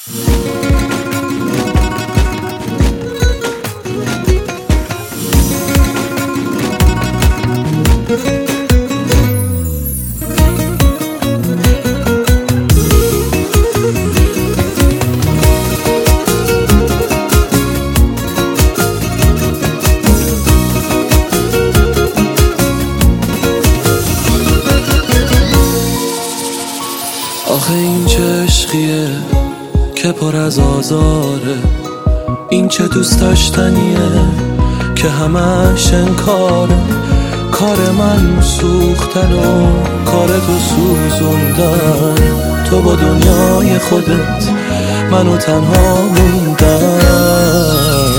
آخه این چه عشقیه که پر از آزاره، این چه دوست داشتنیه که همش انکاره. کار من سوختن و کار تو سوزوندن، تو با دنیای خودت منو تنها موندن.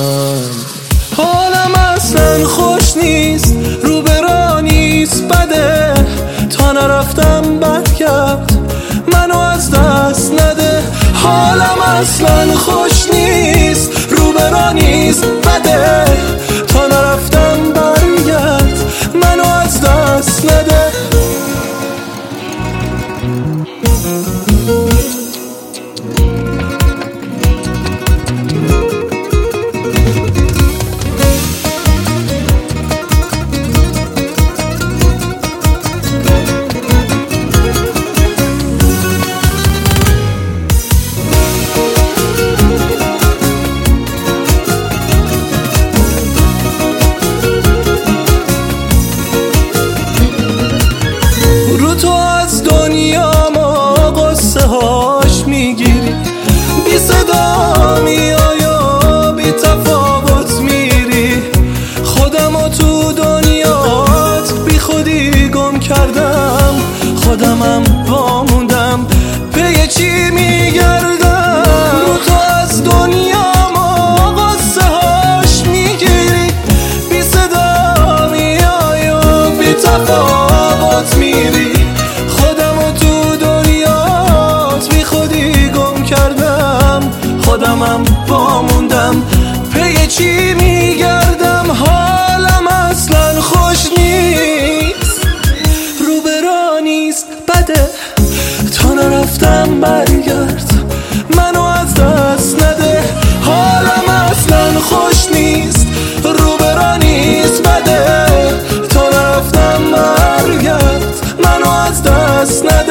حالم اصلا خوش نیست، رو برا نیست بده، تا نرفتم برگرد منو از دست نده. حالم اصلا خوش نیست، رو برا نیست بده، تا نرفتم برگرد منو از دست نده. تو از دنیا ما قصه هاش میگیری، بی صدا میای و بی تفاوت میری. خودمو تو دنیات بی خودی گم کردم، خودمم واموندم پی چی میگردم. تو از دنیا ما قصه هاش میگیری، بی صدا میای و بی تفاوت میری. خودمم واموندم پی چی میگردم. حالم اصلا خوش نیست، رو برا نیست بده، تا نرفتم برگرد منو از دست نده. حالم اصلا خوش نیست، رو برا نیست بده، تا نرفتم برگرد منو از دست نده.